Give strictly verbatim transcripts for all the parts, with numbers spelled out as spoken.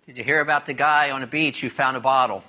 Did you hear about the guy on the beach who found a bottle?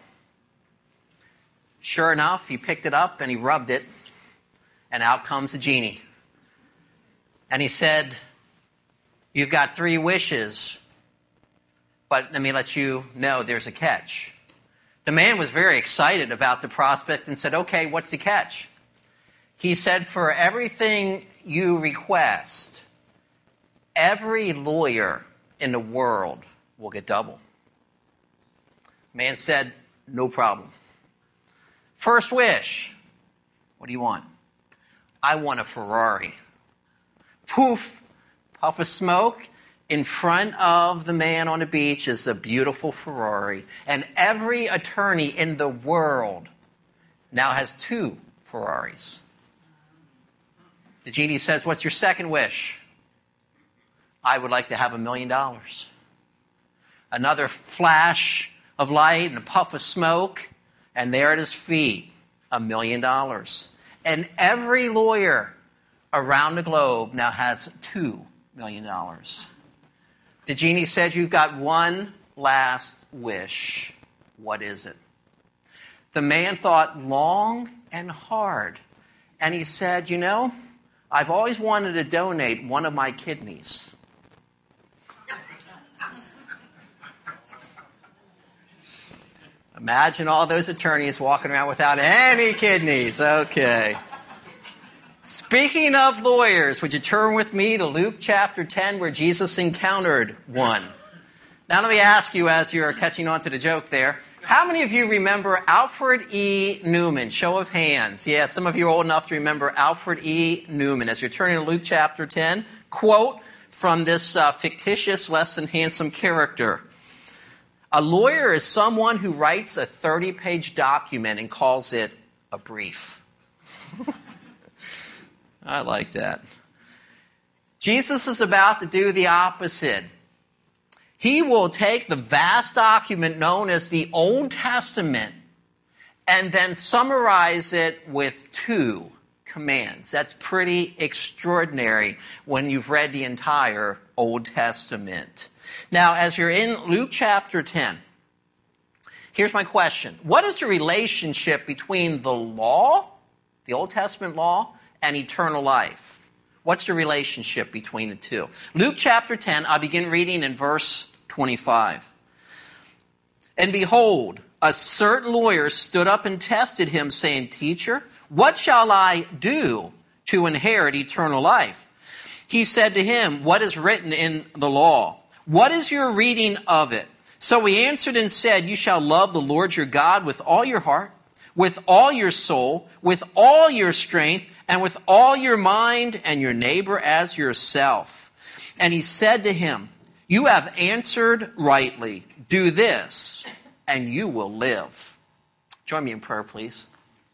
Sure enough, he picked it up and he rubbed it, and out comes a genie. And he said, "You've got three wishes, but let me let you know there's a catch." The man was very excited about the prospect and said, "Okay, what's the catch?" He said, "For everything you request, every lawyer in the world will get double." Man said, "No problem." First wish, what do you want? "I want a Ferrari." Poof, puff of smoke. In front of the man on the beach is a beautiful Ferrari. And every attorney in the world now has two Ferraris. The genie says, "What's your second wish?" "I would like to have a million dollars." Another flash of light and a puff of smoke, and there at his feet, a million dollars. And every lawyer around the globe now has two million dollars. The genie said, "You've got one last wish. What is it?" The man thought long and hard, and he said, "You know, I've always wanted to donate one of my kidneys." Imagine all those attorneys walking around without any kidneys. Okay. Speaking of lawyers, would you turn with me to Luke chapter ten, where Jesus encountered one? Now let me ask you, as you're catching on to the joke there, how many of you remember Alfred E. Newman? Show of hands. Yeah, some of you are old enough to remember Alfred E. Newman. As you're turning to Luke chapter ten, quote from this uh, fictitious, less than handsome character. "A lawyer is someone who writes a thirty-page document and calls it a brief." I like that. Jesus is about to do the opposite. He will take the vast document known as the Old Testament and then summarize it with two commands. That's pretty extraordinary when you've read the entire Old Testament. Now, as you're in Luke chapter ten, here's my question. What is the relationship between the law, the Old Testament law, and eternal life? What's the relationship between the two? Luke chapter ten, I'll begin reading in verse twenty-five. "And behold, a certain lawyer stood up and tested him, saying, 'Teacher, what shall I do to inherit eternal life?' He said to him, 'What is written in the law? What is your reading of it?' So he answered and said, 'You shall love the Lord your God with all your heart, with all your soul, with all your strength, and with all your mind, and your neighbor as yourself.' And he said to him, 'You have answered rightly. Do this, and you will live.'" Join me in prayer, please.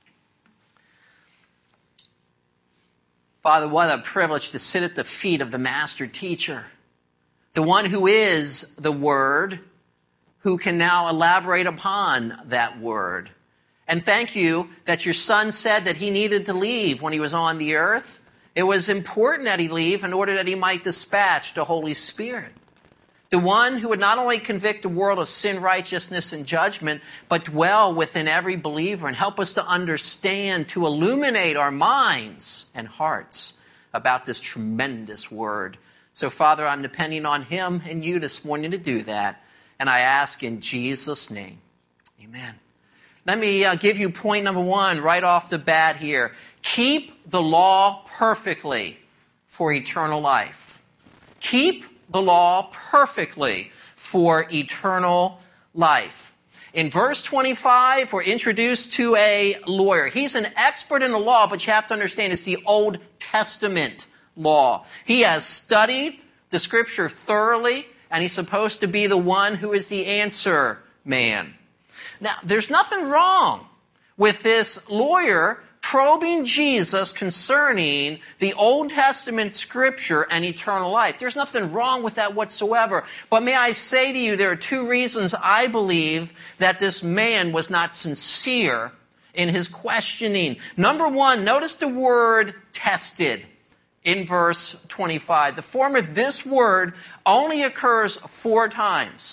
Father, what a privilege to sit at the feet of the master teacher, the one who is the Word, who can now elaborate upon that Word. And thank you that your Son said that he needed to leave when he was on the earth. It was important that he leave in order that he might dispatch the Holy Spirit, the one who would not only convict the world of sin, righteousness, and judgment, but dwell within every believer and help us to understand, to illuminate our minds and hearts about this tremendous Word. So, Father, I'm depending on him and you this morning to do that. And I ask in Jesus' name, amen. Let me uh, give you point number one right off the bat here. Keep the law perfectly for eternal life. Keep the law perfectly for eternal life. In verse twenty-five, we're introduced to a lawyer. He's an expert in the law, but you have to understand it's the Old Testament law. He has studied the Scripture thoroughly, and he's supposed to be the one who is the answer man. Now, there's nothing wrong with this lawyer probing Jesus concerning the Old Testament Scripture and eternal life. There's nothing wrong with that whatsoever. But may I say to you, there are two reasons I believe that this man was not sincere in his questioning. Number one, notice the word tested in verse twenty-five. The form of this word only occurs four times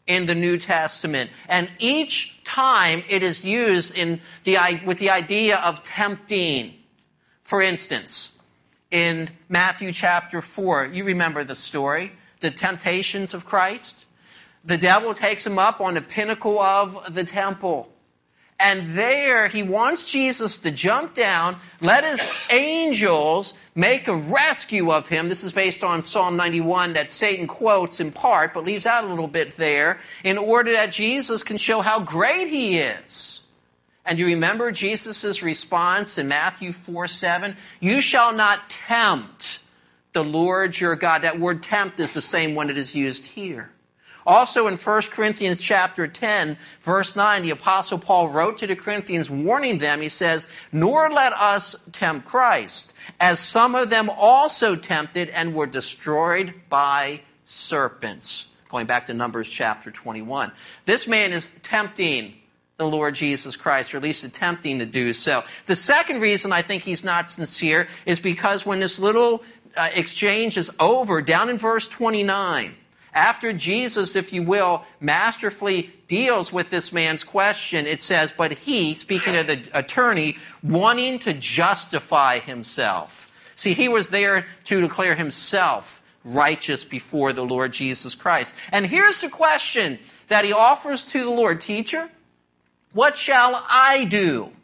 in the New Testament. And each time it is used in the, with the idea of tempting. For instance, in Matthew chapter four, you remember the story, the temptations of Christ. The devil takes him up on the pinnacle of the temple. And there he wants Jesus to jump down, let his angels make a rescue of him. This is based on Psalm ninety-one that Satan quotes in part, but leaves out a little bit there, in order that Jesus can show how great he is. And you remember Jesus' response in Matthew four seven? You shall not tempt the Lord your God. That word tempt is the same one that is used here. Also in First Corinthians chapter ten, verse nine, the Apostle Paul wrote to the Corinthians warning them, he says, nor let us tempt Christ, as some of them also tempted and were destroyed by serpents. Going back to Numbers chapter twenty-one. This man is tempting the Lord Jesus Christ, or at least attempting to do so. The second reason I think he's not sincere is because when this little uh, exchange is over, down in verse twenty-nine, after Jesus, if you will, masterfully deals with this man's question, it says, but he, speaking of the attorney, wanting to justify himself. See, he was there to declare himself righteous before the Lord Jesus Christ. And here's the question that he offers to the Lord. Teacher, what shall I do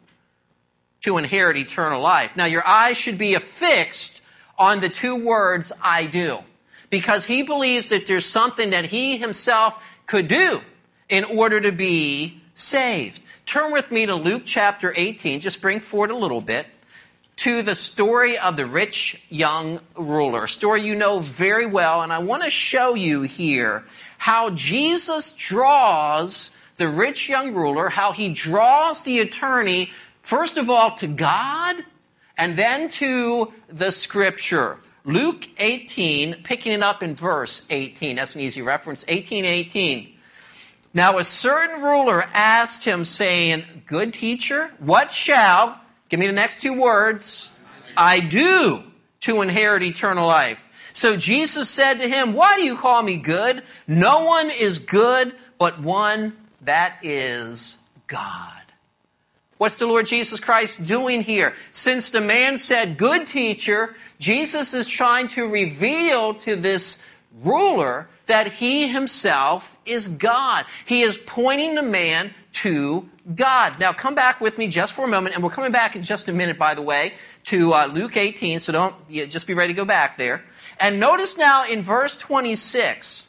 to inherit eternal life? Now, your eyes should be affixed on the two words, I do. Because he believes that there's something that he himself could do in order to be saved. Turn with me to Luke chapter eighteen, just bring forward a little bit, to the story of the rich young ruler, a story you know very well, and I want to show you here how Jesus draws the rich young ruler, how he draws the attorney, first of all, to God, and then to the Scripture. Luke eighteen, picking it up in verse eighteen. That's an easy reference. eighteen eighteen. Now a certain ruler asked him, saying, good teacher, what shall, give me the next two words, I do to inherit eternal life? So Jesus said to him, why do you call me good? No one is good but one, that is God. What's the Lord Jesus Christ doing here? Since the man said, good teacher, Jesus is trying to reveal to this ruler that he himself is God. He is pointing the man to God. Now come back with me just for a moment, and we're coming back in just a minute, by the way, to uh, Luke eighteen, so don't yeah, just be ready to go back there. And notice now in verse twenty-six,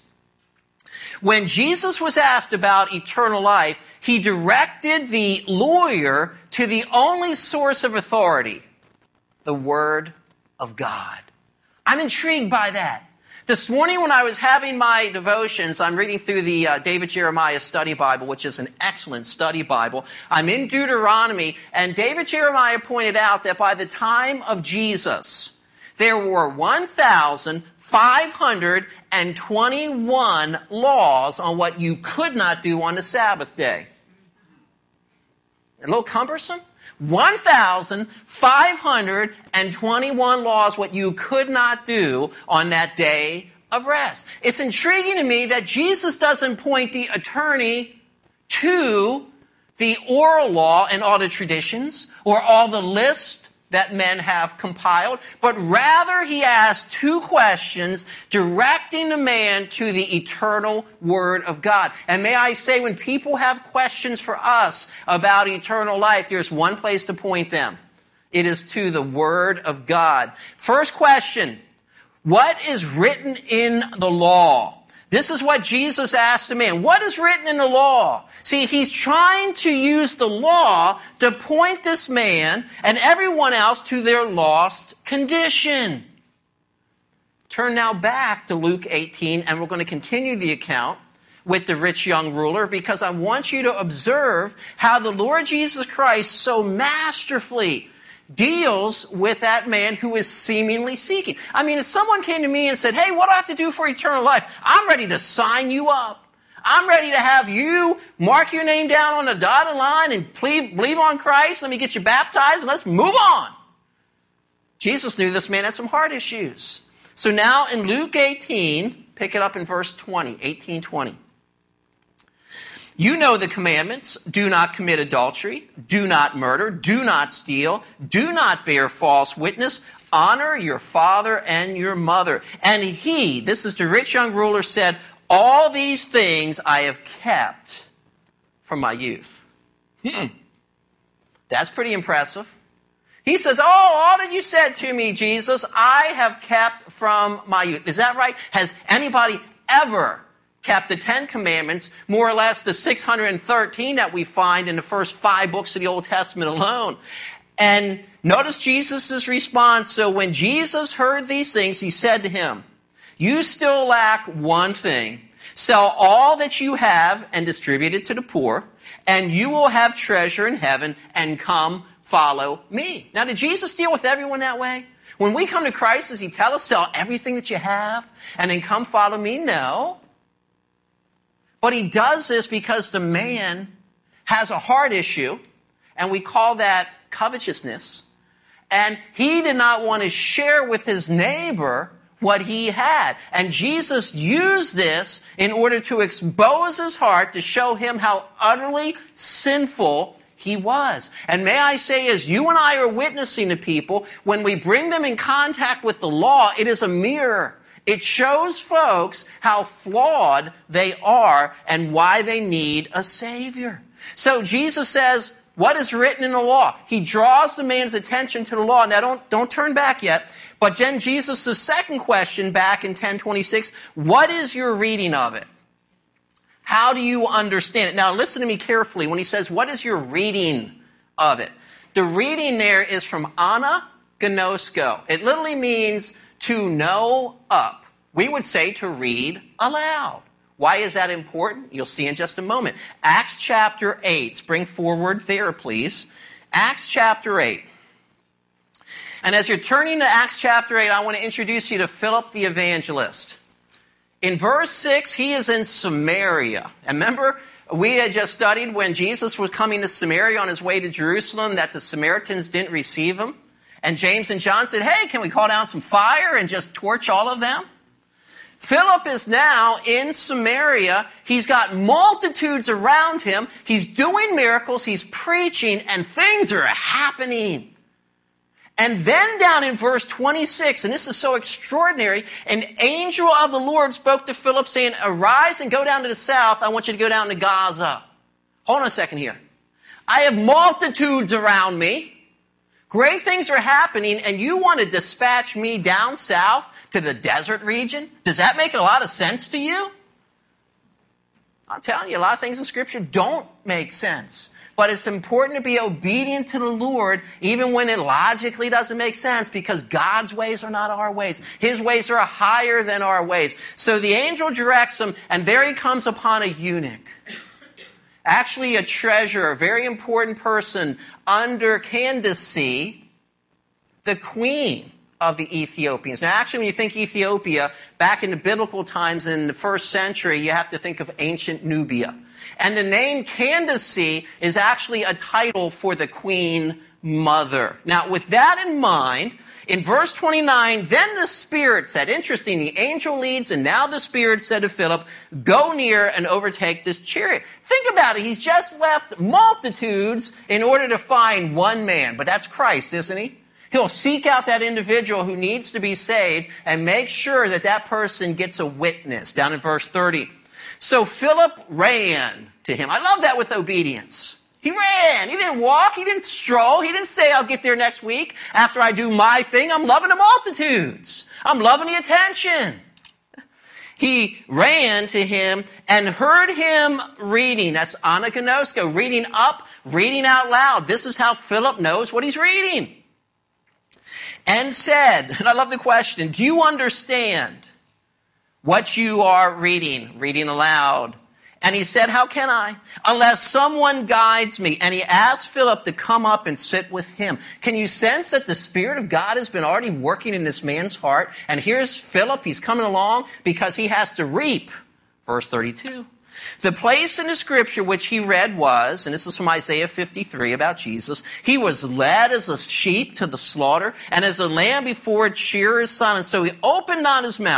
when Jesus was asked about eternal life, he directed the lawyer to the only source of authority, the Word of God. I'm intrigued by that. This morning when I was having my devotions, I'm reading through the uh, David Jeremiah Study Bible, which is an excellent study Bible. I'm in Deuteronomy, and David Jeremiah pointed out that by the time of Jesus, there were one thousand five hundred twenty-one laws on what you could not do on the Sabbath day. A little cumbersome? one thousand five hundred twenty-one laws what you could not do on that day of rest. It's intriguing to me that Jesus doesn't point the attorney to the oral law and all the traditions or all the lists that men have compiled, but rather he asks two questions directing the man to the eternal Word of God. And may I say, when people have questions for us about eternal life, there's one place to point them. It is to the Word of God. First question, what is written in the law? This is what Jesus asked the man. What is written in the law? See, he's trying to use the law to point this man and everyone else to their lost condition. Turn now back to Luke eighteen, and we're going to continue the account with the rich young ruler, because I want you to observe how the Lord Jesus Christ so masterfully deals with that man who is seemingly seeking. I mean, if someone came to me and said, hey, what do I have to do for eternal life? I'm ready to sign you up. I'm ready to have you mark your name down on the dotted line and believe, believe on Christ. Let me get you baptized and let's move on. Jesus knew this man had some heart issues. So now in Luke eighteen, pick it up in verse twenty, eighteen twenty. You know the commandments. Do not commit adultery. Do not murder. Do not steal. Do not bear false witness. Honor your father and your mother. And he, this is the rich young ruler, said, all these things I have kept from my youth. Hmm. That's pretty impressive. He says, oh, all that you said to me, Jesus, I have kept from my youth. Is that right? Has anybody ever kept the Ten Commandments, more or less the six hundred thirteen that we find in the first five books of the Old Testament alone? And notice Jesus' response. So when Jesus heard these things, he said to him, you still lack one thing. Sell all that you have and distribute it to the poor, and you will have treasure in heaven, and come follow me. Now, did Jesus deal with everyone that way? When we come to Christ, does he tell us, sell everything that you have and then come follow me? No. But he does this because the man has a heart issue, and we call that covetousness. And he did not want to share with his neighbor what he had. And Jesus used this in order to expose his heart, to show him how utterly sinful he was. And may I say, as you and I are witnessing to people, when we bring them in contact with the law, it is a mirror. It shows folks how flawed they are and why they need a Savior. So Jesus says, what is written in the law? He draws the man's attention to the law. Now, don't, don't turn back yet. But then Jesus' second question back in ten twenty-six, what is your reading of it? How do you understand it? Now, listen to me carefully when he says, what is your reading of it? The reading there is from anagnosko. It literally means to know up. We would say to read aloud. Why is that important? You'll see in just a moment. Acts chapter eight. Spring forward there, please. Acts chapter eight. And as you're turning to Acts chapter eight, I want to introduce you to Philip the evangelist. In verse six, he is in Samaria. And remember, we had just studied when Jesus was coming to Samaria on his way to Jerusalem that the Samaritans didn't receive him. And James and John said, hey, can we call down some fire and just torch all of them? Philip is now in Samaria. He's got multitudes around him. He's doing miracles. He's preaching, and things are happening. And then down in verse twenty-six, and this is so extraordinary, an angel of the Lord spoke to Philip saying, arise and go down to the south. I want you to go down to Gaza. Hold on a second here. I have multitudes around me. Great things are happening, and you want to dispatch me down south to the desert region? Does that make a lot of sense to you? I'm telling you, a lot of things in Scripture don't make sense. But it's important to be obedient to the Lord, even when it logically doesn't make sense, because God's ways are not our ways. His ways are higher than our ways. So the angel directs him, and there he comes upon a eunuch. Actually, a treasurer, a very important person under Candace, the queen of the Ethiopians. Now, actually, when you think Ethiopia, back in the biblical times in the first century, you have to think of ancient Nubia. And the name Candace is actually a title for the queen mother. Now, with that in mind, in verse twenty-nine, then the Spirit said, interesting, the angel leads, and now the Spirit said to Philip, go near and overtake this chariot. Think about it. He's just left multitudes in order to find one man. But that's Christ, isn't he? He'll seek out that individual who needs to be saved and make sure that that person gets a witness. Down in verse thirty. So Philip ran to him. I love that with obedience. He ran. He didn't walk. He didn't stroll. He didn't say, I'll get there next week after I do my thing. I'm loving the multitudes. I'm loving the attention. He ran to him and heard him reading. That's anagnosko, reading up, reading out loud. This is how Philip knows what he's reading. And said, and I love the question, do you understand what you are reading, reading aloud? And he said, how can I? Unless someone guides me. And he asked Philip to come up and sit with him. Can you sense that the Spirit of God has been already working in this man's heart? And here's Philip. He's coming along because he has to reap. Verse thirty-two. The place in the Scripture which he read was, and this is from Isaiah fifty-three about Jesus, he was led as a sheep to the slaughter, and as a lamb before its shearer's son. And so he opened not his mouth.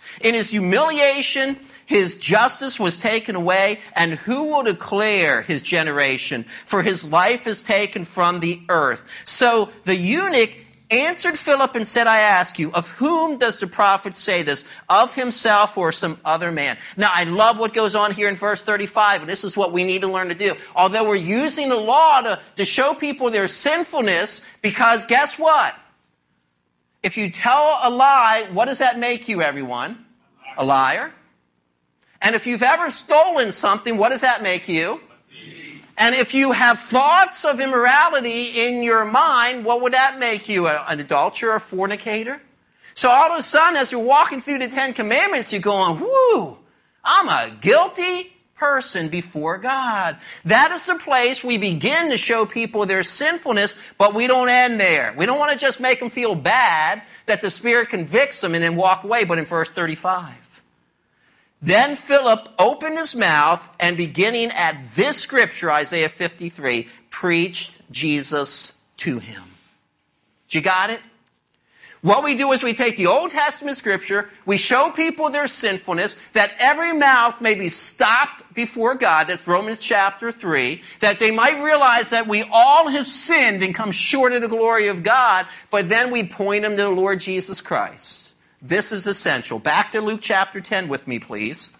In his humiliation, his justice was taken away, and who will declare his generation? For his life is taken from the earth. So the eunuch answered Philip and said, I ask you, of whom does the prophet say this? Of himself or some other man? Now, I love what goes on here in verse thirty-five, and this is what we need to learn to do. Although we're using the law to, to show people their sinfulness, because guess what? If you tell a lie, what does that make you, everyone? A liar. And if you've ever stolen something, what does that make you? And if you have thoughts of immorality in your mind, what would that make you? An adulterer, a fornicator? So all of a sudden, as you're walking through the Ten Commandments, you're going, whoo, I'm a guilty person before God. That is the place we begin to show people their sinfulness, but we don't end there. We don't want to just make them feel bad that the Spirit convicts them and then walk away, but in verse thirty-five. Then Philip opened his mouth and beginning at this scripture, Isaiah fifty-three, preached Jesus to him. You got it? What we do is we take the Old Testament scripture, we show people their sinfulness, that every mouth may be stopped before God, that's Romans chapter three, that they might realize that we all have sinned and come short of the glory of God, but then we point them to the Lord Jesus Christ. This is essential. Back to Luke chapter ten with me, please.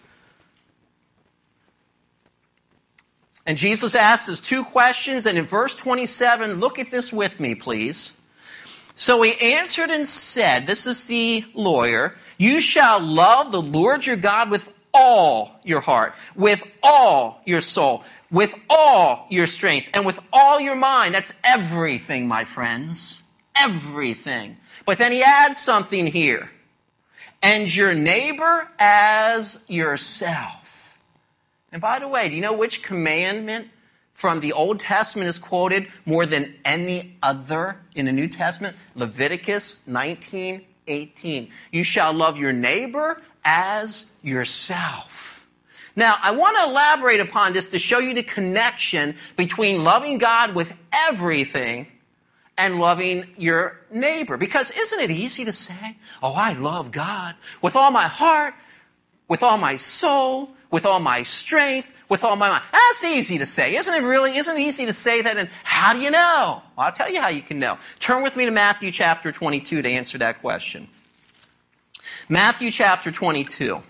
And Jesus asks us two questions, and in verse twenty-seven, look at this with me, please. So he answered and said, this is the lawyer, you shall love the Lord your God with all your heart, with all your soul, with all your strength, and with all your mind. That's everything, my friends. Everything. But then he adds something here. And your neighbor as yourself. And by the way, do you know which commandment from the Old Testament is quoted more than any other in the New Testament? Leviticus nineteen eighteen. You shall love your neighbor as yourself. Now, I want to elaborate upon this to show you the connection between loving God with everything and loving your neighbor. Because isn't it easy to say, oh, I love God with all my heart, with all my soul, with all my strength, with all my mind. That's easy to say. Isn't it really? Isn't it easy to say that? And how do you know? Well, I'll tell you how you can know. Turn with me to Matthew chapter twenty-two to answer that question. Matthew chapter twenty-two.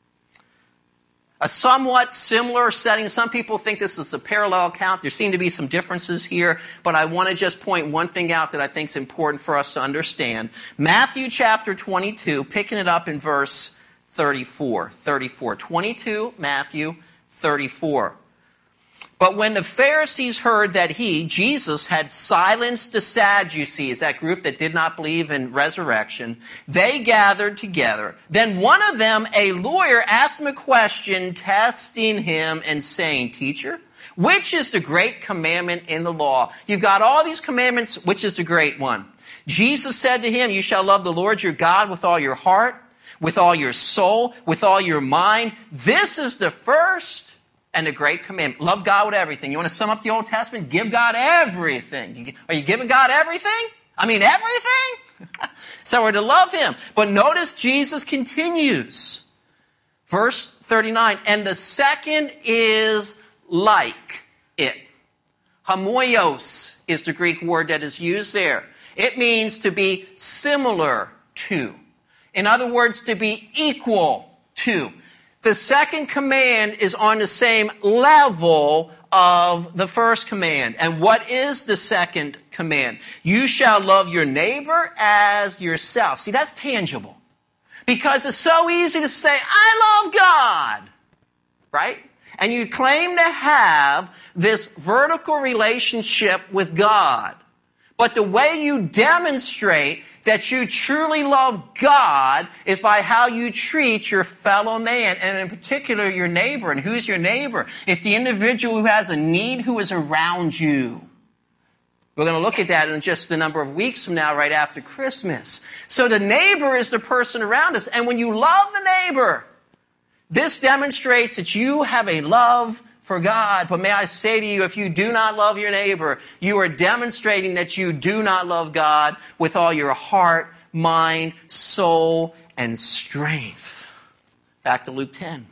A somewhat similar setting. Some people think this is a parallel account. There seem to be some differences here, but I want to just point one thing out that I think is important for us to understand. Matthew chapter twenty-two, picking it up in verse thirty-four. thirty-four. twenty-two, Matthew thirty-four. But when the Pharisees heard that he, Jesus, had silenced the Sadducees, that group that did not believe in resurrection, they gathered together. Then one of them, a lawyer, asked him a question, testing him and saying, Teacher, which is the great commandment in the law? You've got all these commandments, which is the great one? Jesus said to him, you shall love the Lord your God with all your heart, with all your soul, with all your mind. This is the first and a great commandment. Love God with everything. You want to sum up the Old Testament? Give God everything. Are you giving God everything? I mean, everything? So we're to love him. But notice Jesus continues. Verse thirty-nine. And the second is like it. Homoios is the Greek word that is used there. It means to be similar to. In other words, to be equal to. The second command is on the same level of the first command. And what is the second command? You shall love your neighbor as yourself. See, that's tangible. Because it's so easy to say, I love God. Right? And you claim to have this vertical relationship with God. But the way you demonstrate that you truly love God is by how you treat your fellow man, and in particular your neighbor. And who's your neighbor? It's the individual who has a need who is around you. We're going to look at that in just a number of weeks from now, right after Christmas. So the neighbor is the person around us. And when you love the neighbor, this demonstrates that you have a love for God. But may I say to you, if you do not love your neighbor, you are demonstrating that you do not love God with all your heart, mind, soul, and strength. Back to Luke ten.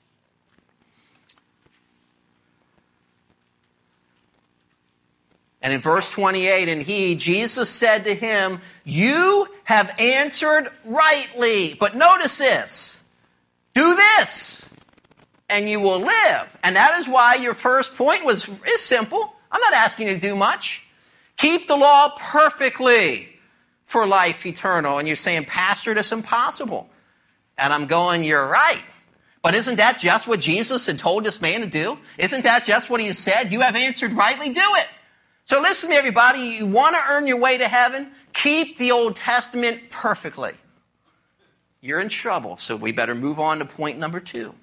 And in verse twenty-eight, and he, Jesus said to him, you have answered rightly. But notice this. Do this, and you will live. And that is why your first point was is simple. I'm not asking you to do much. Keep the law perfectly for life eternal. And you're saying, Pastor, that's impossible. And I'm going, you're right. But isn't that just what Jesus had told this man to do? Isn't that just what he said? You have answered rightly, do it. So listen to me, everybody. You want to earn your way to heaven? Keep the Old Testament perfectly. You're in trouble, so we better move on to point number two.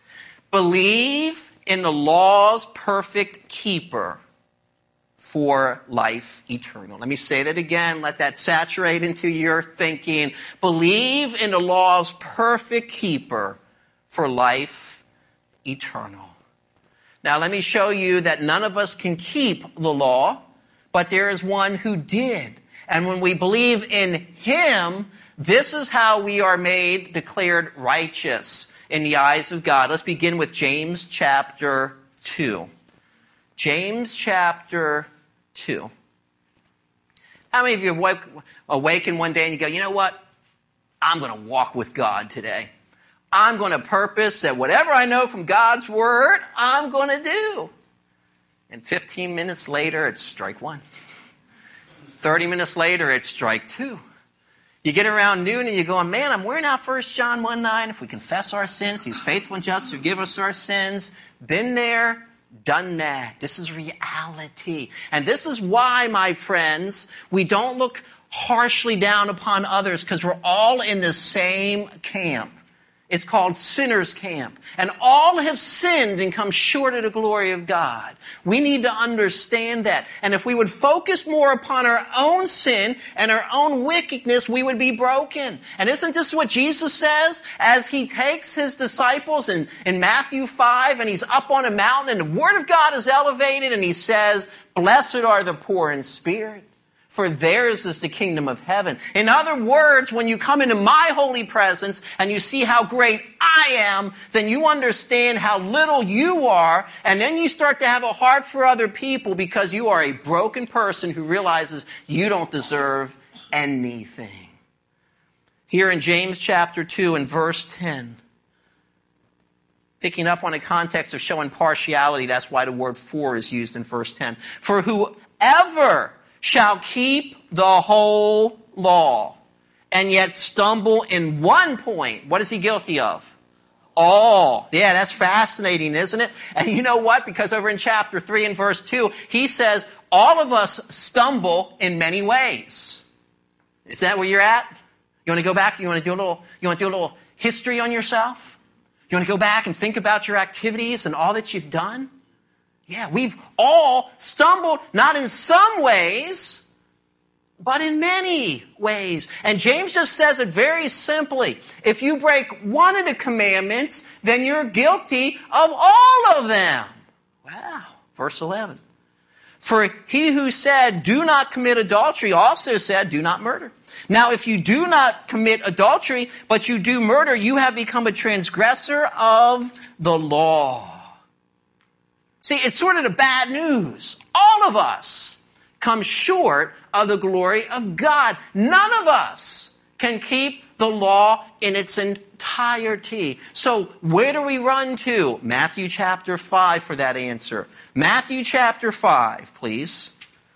Believe in the law's perfect keeper for life eternal. Let me say that again. Let that saturate into your thinking. Believe in the law's perfect keeper for life eternal. Now, let me show you that none of us can keep the law, but there is one who did. And when we believe in him, this is how we are made, declared righteous in the eyes of God. Let's begin with James chapter two. James chapter two. How many of you awake, awaken one day and you go, you know what? I'm going to walk with God today. I'm going to purpose that whatever I know from God's word, I'm going to do. And fifteen minutes later, it's strike one. thirty minutes later, it's strike two. You get around noon and you're going, man, I'm wearing out First John one nine. If we confess our sins, he's faithful and just to forgive us our sins. Been there, done that. This is reality. And this is why, my friends, we don't look harshly down upon others, because we're all in the same camp. It's called sinner's camp. And all have sinned and come short of the glory of God. We need to understand that. And if we would focus more upon our own sin and our own wickedness, we would be broken. And isn't this what Jesus says as he takes his disciples in, in Matthew five and he's up on a mountain and the word of God is elevated and he says, blessed are the poor in spirit, for theirs is the kingdom of heaven. In other words, when you come into my holy presence and you see how great I am, then you understand how little you are, and then you start to have a heart for other people because you are a broken person who realizes you don't deserve anything. Here in James chapter two and verse ten, picking up on a context of showing partiality, that's why the word for is used in verse ten. For whoever shall keep the whole law, and yet stumble in one point, what is he guilty of? All. Yeah, that's fascinating, isn't it? And you know what? Because over in chapter three and verse two, he says, all of us stumble in many ways. Is that where you're at? You want to go back? You want to do a little, you want to do a little history on yourself? You want to go back and think about your activities and all that you've done? Yeah, we've all stumbled, not in some ways, but in many ways. And James just says it very simply. If you break one of the commandments, then you're guilty of all of them. Wow. Verse eleven. For he who said, do not commit adultery, also said, do not murder. Now, if you do not commit adultery, but you do murder, you have become a transgressor of the law. See, it's sort of the bad news. All of us come short of the glory of God. None of us can keep the law in its entirety. So where do we run to? Matthew chapter five for that answer. Matthew chapter five, please.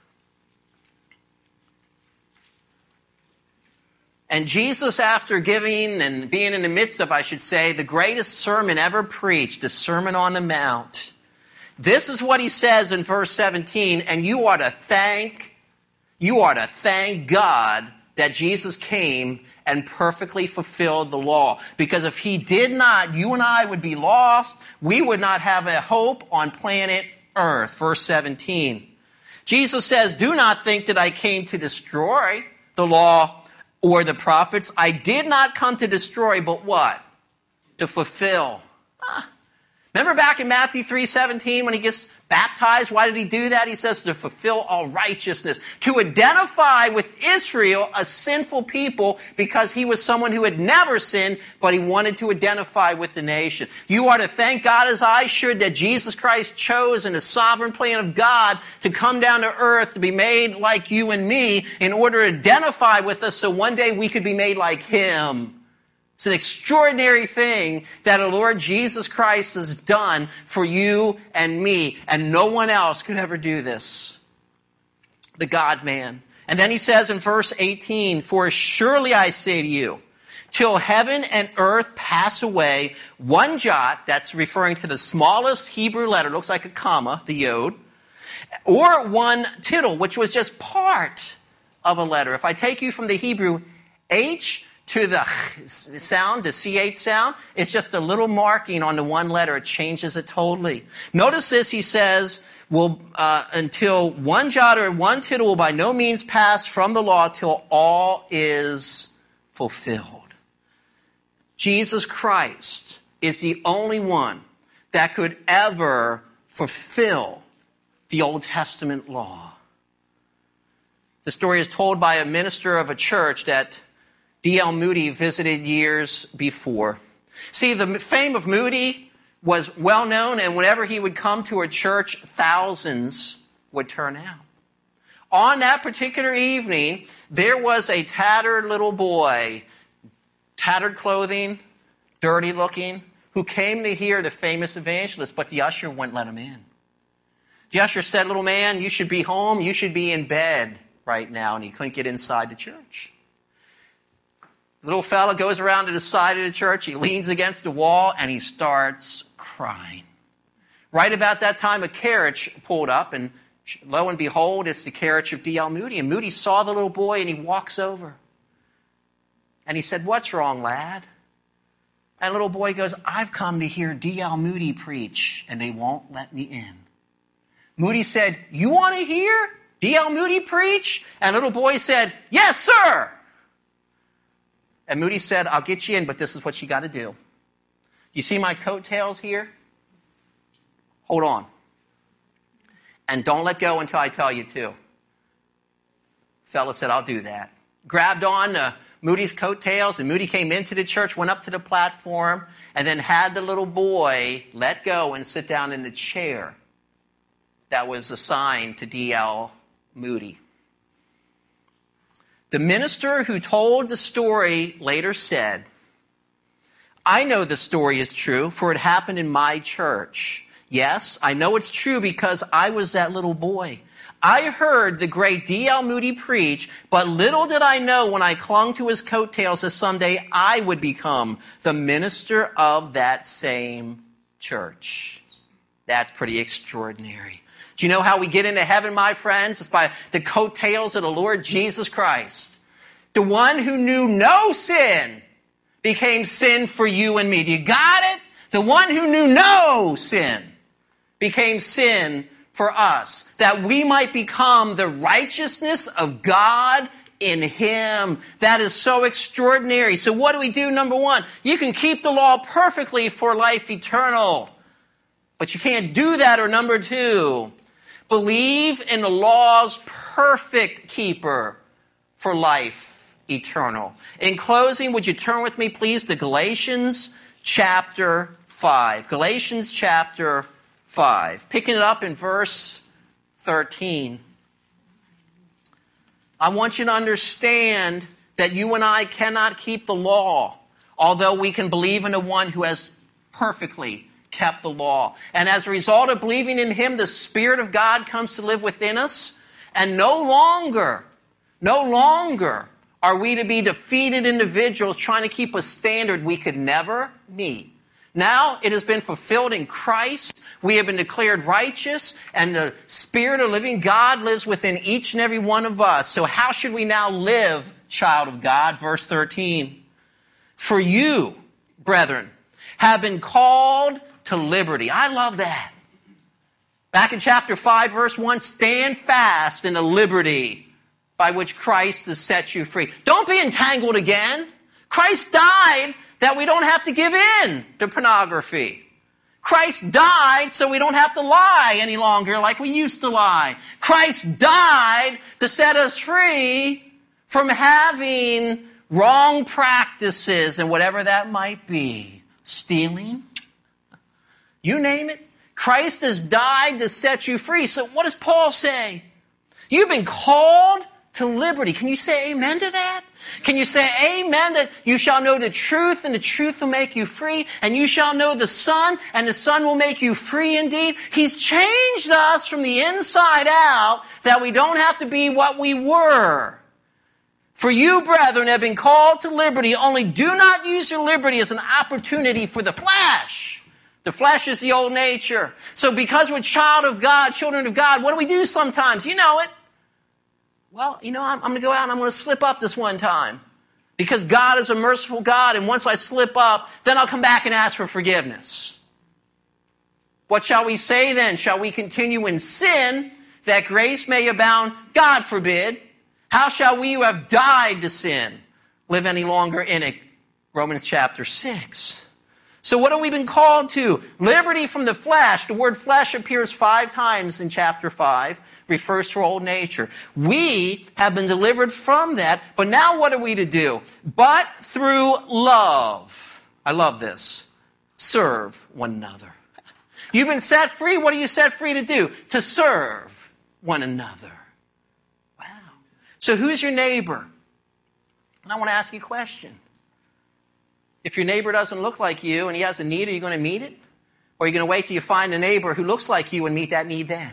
And Jesus, after giving and being in the midst of, I should say, the greatest sermon ever preached, the Sermon on the Mount, this is what he says in verse seventeen, and you are to thank, you are to thank God that Jesus came and perfectly fulfilled the law. Because if he did not, you and I would be lost. We would not have a hope on planet Earth. Verse seventeen. Jesus says, do not think that I came to destroy the law or the prophets. I did not come to destroy, but what? To fulfill. Ah. Remember back in Matthew three seventeen when he gets Baptized, why did he do that? He says to fulfill all righteousness, to identify with Israel, a sinful people, because he was someone who had never sinned, but he wanted to identify with the nation. You are to thank God, as I should, that Jesus Christ chose in the sovereign plan of God to come down to earth to be made like you and me in order to identify with us so one day we could be made like him. It's an extraordinary thing that the Lord Jesus Christ has done for you and me, and no one else could ever do this. The God-man. And then he says in verse eighteen, for surely I say to you, till heaven and earth pass away, one jot, that's referring to the smallest Hebrew letter, looks like a comma, the yod, or one tittle, which was just part of a letter. If I take you from the Hebrew H to the sound, the C H sound, it's just a little marking on the one letter. It changes it totally. Notice this, he says, will uh, until one jot or one tittle will by no means pass from the law till all is fulfilled. Jesus Christ is the only one that could ever fulfill the Old Testament law. The story is told by a minister of a church that D L Moody visited years before. See, the fame of Moody was well known, and whenever he would come to a church, thousands would turn out. On that particular evening, there was a tattered little boy, tattered clothing, dirty looking, who came to hear the famous evangelist, but the usher wouldn't let him in. The usher said, little man, you should be home, you should be in bed right now, and he couldn't get inside the church. The little fella goes around to the side of the church, he leans against the wall, and he starts crying. Right about that time, a carriage pulled up, and lo and behold, it's the carriage of D L Moody. And Moody saw the little boy, and he walks over. And he said, what's wrong, lad? And the little boy goes, I've come to hear D L Moody preach, and they won't let me in. Moody said, you want to hear D L Moody preach? And the little boy said, yes, sir. And Moody said, I'll get you in, but this is what you got to do. You see my coattails here? Hold on. And don't let go until I tell you to. Fella said, I'll do that. Grabbed on uh, Moody's coattails, and Moody came into the church, went up to the platform, and then had the little boy let go and sit down in the chair that was assigned to D L Moody. The minister who told the story later said, I know the story is true, for it happened in my church. Yes, I know it's true because I was that little boy. I heard the great D L Moody preach, but little did I know when I clung to his coattails that someday I would become the minister of that same church. That's pretty extraordinary. Do you know how we get into heaven, my friends? It's by the coattails of the Lord Jesus Christ. The one who knew no sin became sin for you and me. Do you got it? The one who knew no sin became sin for us, that we might become the righteousness of God in him. That is so extraordinary. So what do we do? Number one, you can keep the law perfectly for life eternal. But you can't do that. Or number two, believe in the law's perfect keeper for life eternal. In closing, would you turn with me, please, to Galatians chapter five. Galatians chapter five. Picking it up in verse thirteen. I want you to understand that you and I cannot keep the law, although we can believe in the one who has perfectly kept the law. And as a result of believing in him, the Spirit of God comes to live within us. And no longer, no longer are we to be defeated individuals trying to keep a standard we could never meet. Now it has been fulfilled in Christ. We have been declared righteous, and the Spirit of living God lives within each and every one of us. So how should we now live, child of God? Verse thirteen. For you, brethren, have been called to liberty. I love that. Back in chapter five, verse one, stand fast in the liberty by which Christ has set you free. Don't be entangled again. Christ died that we don't have to give in to pornography. Christ died so we don't have to lie any longer like we used to lie. Christ died to set us free from having wrong practices and whatever that might be. Stealing, you name it. Christ has died to set you free. So what does Paul say? You've been called to liberty. Can you say amen to that? Can you say amen that you shall know the truth and the truth will make you free, and you shall know the Son and the Son will make you free indeed? He's changed us from the inside out that we don't have to be what we were. For you, brethren, have been called to liberty, only do not use your liberty as an opportunity for the flesh. The flesh is the old nature. So because we're child of God, children of God, what do we do sometimes? You know it. Well, you know, I'm, I'm going to go out and I'm going to slip up this one time. Because God is a merciful God, and once I slip up, then I'll come back and ask for forgiveness. What shall we say then? Shall we continue in sin that grace may abound? God forbid. How shall we who have died to sin live any longer in it? Romans chapter six. So what have we been called to? Liberty from the flesh. The word flesh appears five times in chapter five. Refers to our old nature. We have been delivered from that, but now what are we to do? But through love. I love this. Serve one another. You've been set free. What are you set free to do? To serve one another. Wow. So who's your neighbor? And I want to ask you a question. If your neighbor doesn't look like you and he has a need, are you going to meet it? Or are you going to wait till you find a neighbor who looks like you and meet that need then?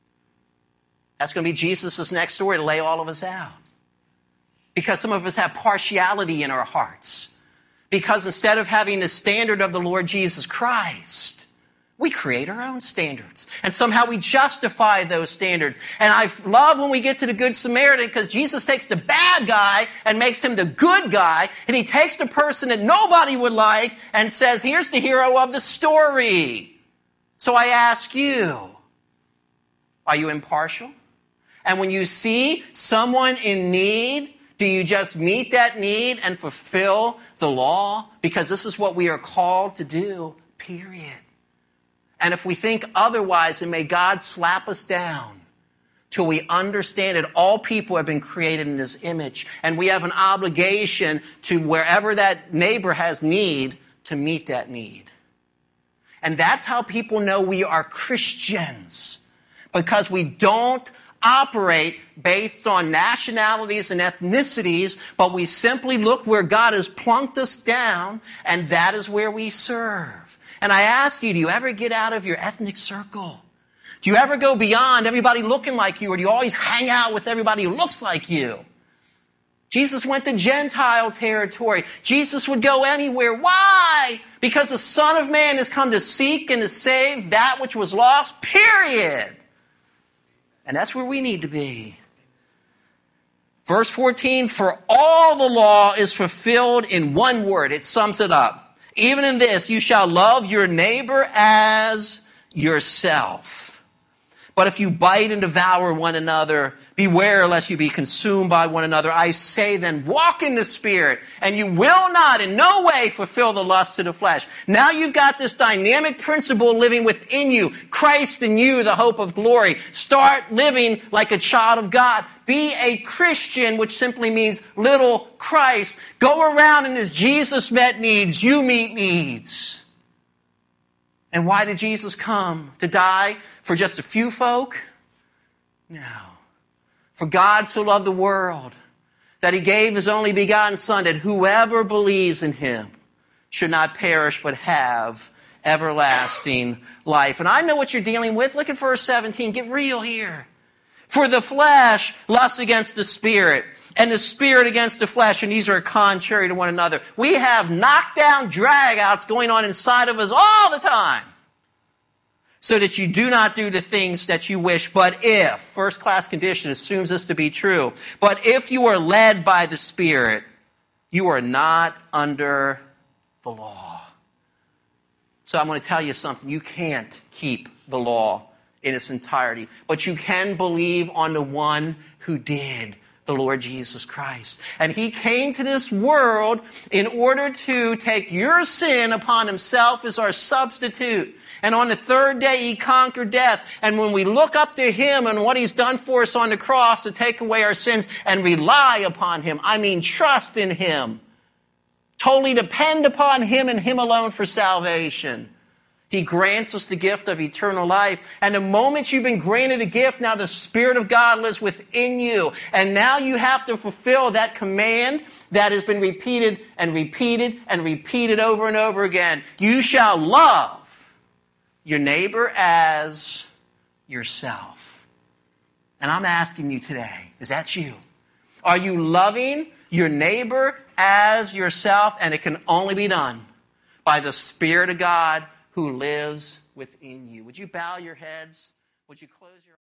That's going to be Jesus' next story to lay all of us out. Because some of us have partiality in our hearts. Because instead of having the standard of the Lord Jesus Christ, we create our own standards. And somehow we justify those standards. And I love when we get to the Good Samaritan because Jesus takes the bad guy and makes him the good guy. And he takes the person that nobody would like and says, here's the hero of the story. So I ask you, are you impartial? And when you see someone in need, do you just meet that need and fulfill the law? Because this is what we are called to do, period. And if we think otherwise, then may God slap us down till we understand that all people have been created in His image. And we have an obligation to wherever that neighbor has need, to meet that need. And that's how people know we are Christians. Because we don't operate based on nationalities and ethnicities, but we simply look where God has plunked us down, and that is where we serve. And I ask you, do you ever get out of your ethnic circle? Do you ever go beyond everybody looking like you, or do you always hang out with everybody who looks like you? Jesus went to Gentile territory. Jesus would go anywhere. Why? Because the Son of Man has come to seek and to save that which was lost, period. And that's where we need to be. Verse fourteen, for all the law is fulfilled in one word. It sums it up. Even in this, you shall love your neighbor as yourself. But if you bite and devour one another, beware lest you be consumed by one another. I say then, walk in the Spirit, and you will not in no way fulfill the lusts of the flesh. Now you've got this dynamic principle living within you. Christ in you, the hope of glory. Start living like a child of God. Be a Christian, which simply means little Christ. Go around, and as Jesus met needs, you meet needs. And why did Jesus come? To die for just a few folk? No. For God so loved the world that He gave His only begotten Son, that whoever believes in Him should not perish but have everlasting life. And I know what you're dealing with. Look at verse seventeen. Get real here. For the flesh lusts against the Spirit, and the Spirit against the flesh, and these are contrary to one another. We have knockdown drag-outs going on inside of us all the time. So that you do not do the things that you wish. But if, first-class condition assumes this to be true, but if you are led by the Spirit, you are not under the law. So I'm going to tell you something. You can't keep the law in its entirety, but you can believe on the one who did the Lord Jesus Christ. And he came to this world in order to take your sin upon himself as our substitute. And on the third day, he conquered death. And when we look up to him and what he's done for us on the cross to take away our sins and rely upon him, I mean trust in him, totally depend upon him and him alone for salvation, he grants us the gift of eternal life. And the moment you've been granted a gift, now the Spirit of God lives within you. And now you have to fulfill that command that has been repeated and repeated and repeated over and over again. You shall love your neighbor as yourself. And I'm asking you today, is that you? Are you loving your neighbor as yourself? And it can only be done by the Spirit of God who lives within you. Would you bow your heads? Would you close your